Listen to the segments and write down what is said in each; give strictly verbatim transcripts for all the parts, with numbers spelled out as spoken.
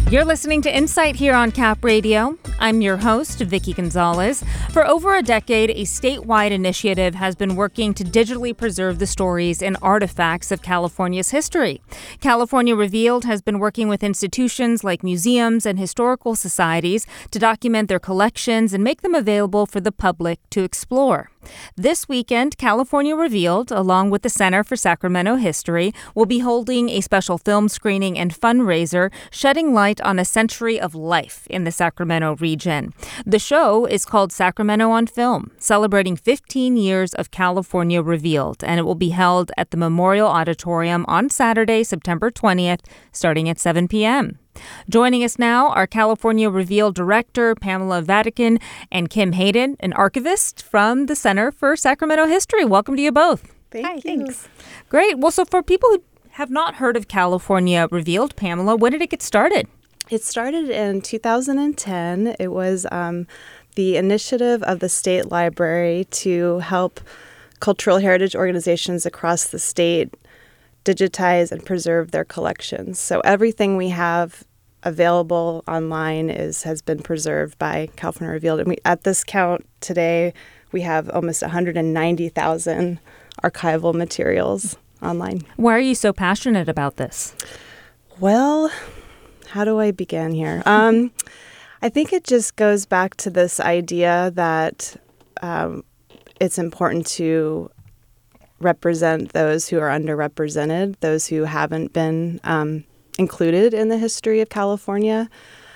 You're listening to Insight here on Cap Radio. I'm your host, Vicky Gonzalez. For over a decade, a statewide initiative has been working to digitally preserve the stories and artifacts of California's history. California Revealed has been working with institutions like museums and historical societies to document their collections and make them available for the public to explore. This weekend, California Revealed, along with the Center for Sacramento History, will be holding a special film screening and fundraiser shedding light on a century of life in the Sacramento region. The show is called Sacramento on Film, celebrating fifteen years of California Revealed, and it will be held at the Memorial Auditorium on Saturday, September twentieth, starting at seven p.m. Joining us now are California Revealed Director Pamela Vatican and Kim Hayden, an archivist from the Center for Sacramento History. Welcome to you both. Thank Hi, you. Thanks. Great. Well, so for people who have not heard of California Revealed, Pamela, when did it get started? It started in two thousand ten. It was um, the initiative of the State Library to help cultural heritage organizations across the state digitize and preserve their collections. So everything we have available online is has been preserved by California Revealed. And we, at this count today, we have almost one hundred ninety thousand archival materials online. Why are you so passionate about this? Well, how do I begin here? Um, I think it just goes back to this idea that um, it's important to represent those who are underrepresented, those who haven't been um, included in the history of California.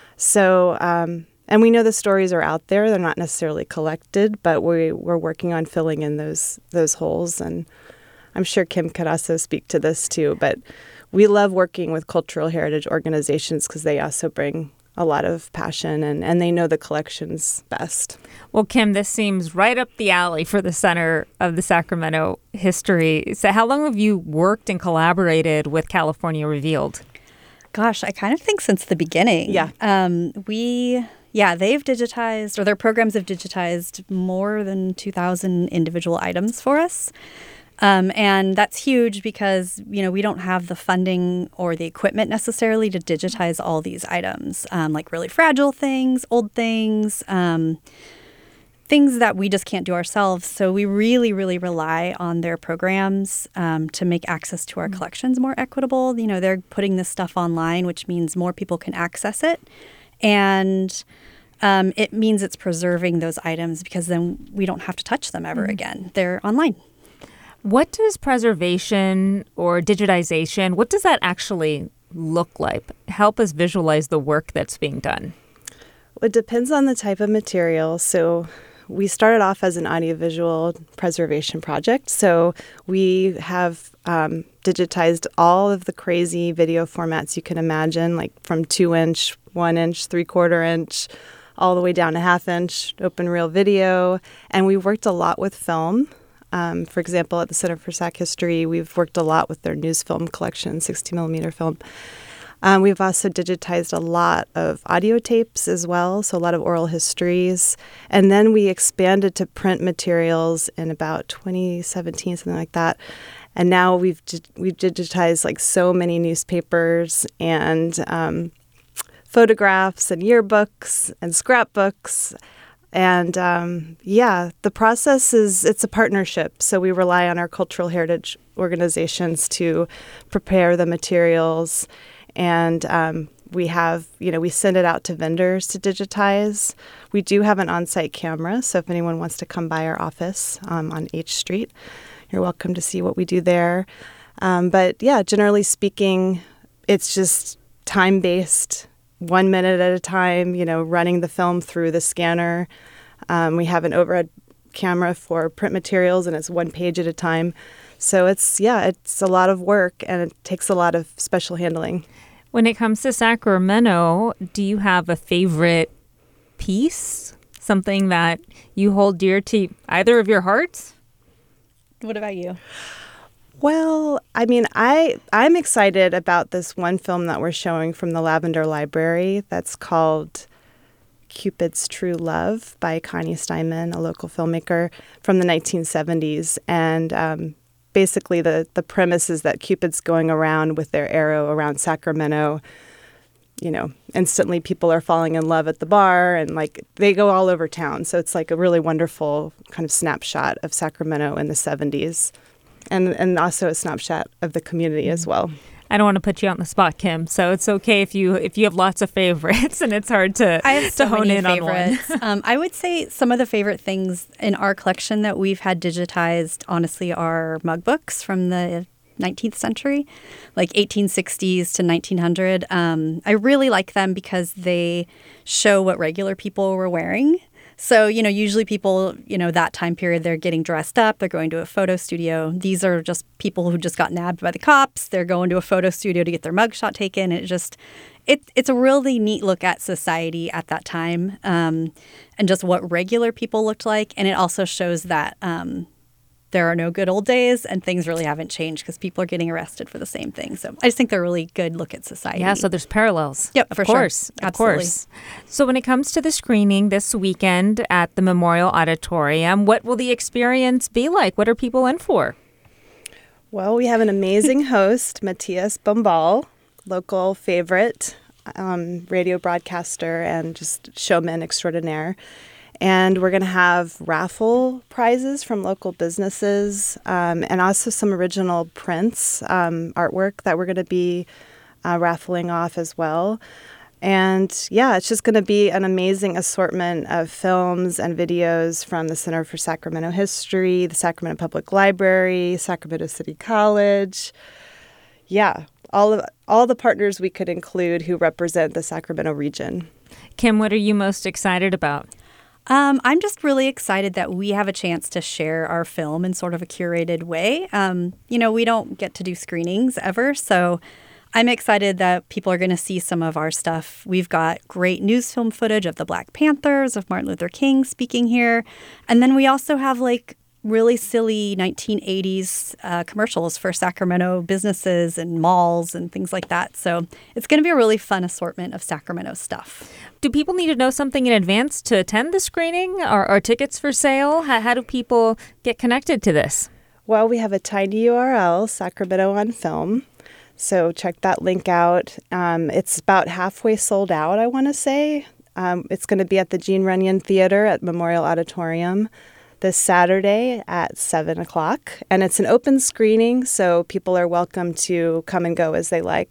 So, um, and we know the stories are out there. They're not necessarily collected, but we, we're working on filling in those those holes. And I'm sure Kim could also speak to this too. But we love working with cultural heritage organizations because they also bring a lot of passion and, and they know the collections best. Well, Kim, this seems right up the alley for the Center of the Sacramento History. So how long have you worked and collaborated with California Revealed? Gosh, I kind of think since the beginning. Yeah. Um, we, yeah, they've digitized, or their programs have digitized more than two thousand individual items for us. Um, and that's huge because, you know, we don't have the funding or the equipment necessarily to digitize all these items, um, like really fragile things, old things, um, things that we just can't do ourselves. So we really, really rely on their programs um, to make access to our collections more equitable. You know, they're putting this stuff online, which means more people can access it. And um, it means it's preserving those items because then we don't have to touch them ever mm-hmm. again. They're online. What does preservation or digitization, what does that actually look like? Help us visualize the work that's being done. Well, it depends on the type of material. So we started off as an audiovisual preservation project. So we have um, digitized all of the crazy video formats you can imagine, like from two inch, one inch, three quarter inch, all the way down to half inch, open reel video. And we worked a lot with film. Um, for example, at the Center for Sac History, we've worked a lot with their news film collection, sixty millimeter film. Um, we've also digitized a lot of audio tapes as well, so a lot of oral histories. And then we expanded to print materials in about twenty seventeen, something like that. And now we've we've digitized like so many newspapers and um, photographs and yearbooks and scrapbooks. And um, yeah, the process is, it's a partnership. So we rely on our cultural heritage organizations to prepare the materials. And um, we have, you know, we send it out to vendors to digitize. We do have an on-site camera. So if anyone wants to come by our office um, on H Street, you're welcome to see what we do there. Um, but yeah, generally speaking, it's just time-based. One minute at a time, you know, running the film through the scanner. Um, we have an overhead camera for print materials, and it's one page at a time. So it's, yeah, it's a lot of work, and it takes a lot of special handling. When it comes to Sacramento, do you have a favorite piece? Something that you hold dear to either of your hearts? What about you? Well, I mean, I, I'm excited about this one film that we're showing from the Lavender Library that's called Cupid's True Love by Connie Steinman, a local filmmaker from the nineteen seventies. And um, basically the, the premise is that Cupid's going around with their arrow around Sacramento, you know, instantly people are falling in love at the bar, and like they go all over town. So it's like a really wonderful kind of snapshot of Sacramento in the seventies, and and also a snapshot of the community as well. I don't want to put you on the spot, Kim, so it's okay if you if you have lots of favorites and it's hard to, I have so to hone many in favorites. on one. um, I would say some of the favorite things in our collection that we've had digitized, honestly, are mug books from the nineteenth century, like eighteen sixties to nineteen hundred. Um, I really like them because they show what regular people were wearing. So, you know, usually people, you know, that time period, they're getting dressed up, they're going to a photo studio. These are just people who just got nabbed by the cops. They're going to a photo studio to get their mugshot taken. It just, it, it's a really neat look at society at that time, um, and just what regular people looked like. And it also shows that um, there are no good old days and things really haven't changed because people are getting arrested for the same thing. So I just think they're a really good look at society. Yeah, so there's parallels. Yep, of for course, sure. Of Absolutely. course. So when it comes to the screening this weekend at the Memorial Auditorium, what will the experience be like? What are people in for? Well, we have an amazing host, Matthias Bombal, local favorite, um, radio broadcaster and just showman extraordinaire. And we're going to have raffle prizes from local businesses, um, and also some original prints, um, artwork that we're going to be uh, raffling off as well. And yeah, it's just going to be an amazing assortment of films and videos from the Center for Sacramento History, the Sacramento Public Library, Sacramento City College. Yeah, all of all the partners we could include who represent the Sacramento region. Kim, what are you most excited about? Um, I'm just really excited that we have a chance to share our film in sort of a curated way. Um, you know, we don't get to do screenings ever, so I'm excited that people are going to see some of our stuff. We've got great news film footage of the Black Panthers, of Martin Luther King speaking here. And then we also have like really silly nineteen eighties uh, commercials for Sacramento businesses and malls and things like that. So it's going to be a really fun assortment of Sacramento stuff. Do people need to know something in advance to attend the screening? Are, are tickets for sale? How, how do people get connected to this? Well, we have a tiny U R L, Sacramento on Film. So check that link out. Um, it's about halfway sold out, I want to say. Um, it's going to be at the Gene Runyon Theater at Memorial Auditorium this Saturday at seven o'clock. And it's an open screening, so people are welcome to come and go as they like.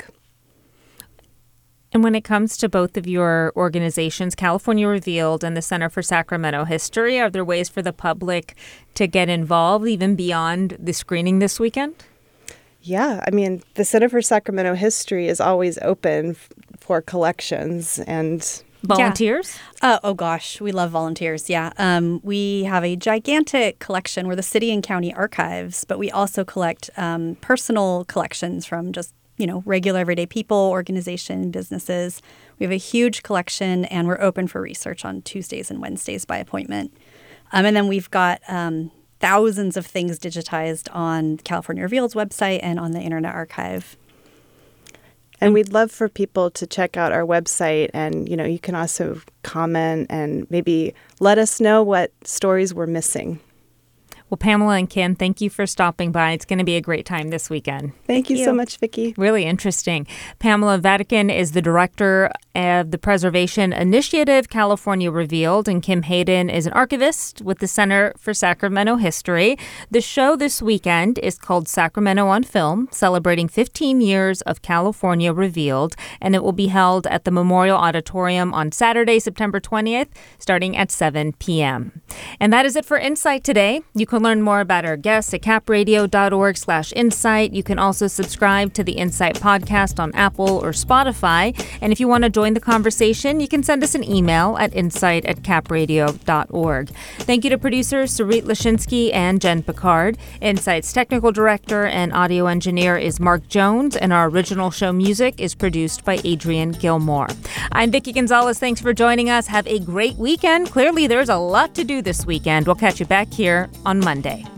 And when it comes to both of your organizations, California Revealed and the Center for Sacramento History, are there ways for the public to get involved even beyond the screening this weekend? Yeah, I mean, the Center for Sacramento History is always open f- for collections and volunteers? Yeah. Uh, oh, gosh, we love volunteers, yeah. Um, we have a gigantic collection. We're the city and county archives, but we also collect um, personal collections from just, you know, regular everyday people, organization, businesses. We have a huge collection, and we're open for research on Tuesdays and Wednesdays by appointment. Um, and then we've got um, thousands of things digitized on California Revealed's website and on the Internet Archive. And we'd love for people to check out our website, and, you know, you can also comment and maybe let us know what stories we're missing. Well, Pamela and Ken, thank you for stopping by. It's going to be a great time this weekend. Thank, Thank you, you so much, Vicki. Really interesting. Pamela Vatican is the director of the Preservation Initiative California Revealed, and Kim Hayden is an archivist with the Center for Sacramento History. The show this weekend is called Sacramento on Film, celebrating fifteen years of California Revealed, and it will be held at the Memorial Auditorium on Saturday, September twentieth, starting at seven p.m. And that is it for Insight today. You can learn more about our guests at capradio.org slash insight. You can also subscribe to the Insight podcast on Apple or Spotify. And if you want to join the conversation, you can send us an email at insight at capradio dot org. Thank you to producers Sarit Lashinsky and Jen Picard. Insight's technical director and audio engineer is Mark Jones, and our original show music is produced by Adrian Gilmore. I'm Vicki Gonzalez. Thanks for joining us. Have a great weekend. Clearly, there's a lot to do this weekend. We'll catch you back here on Monday.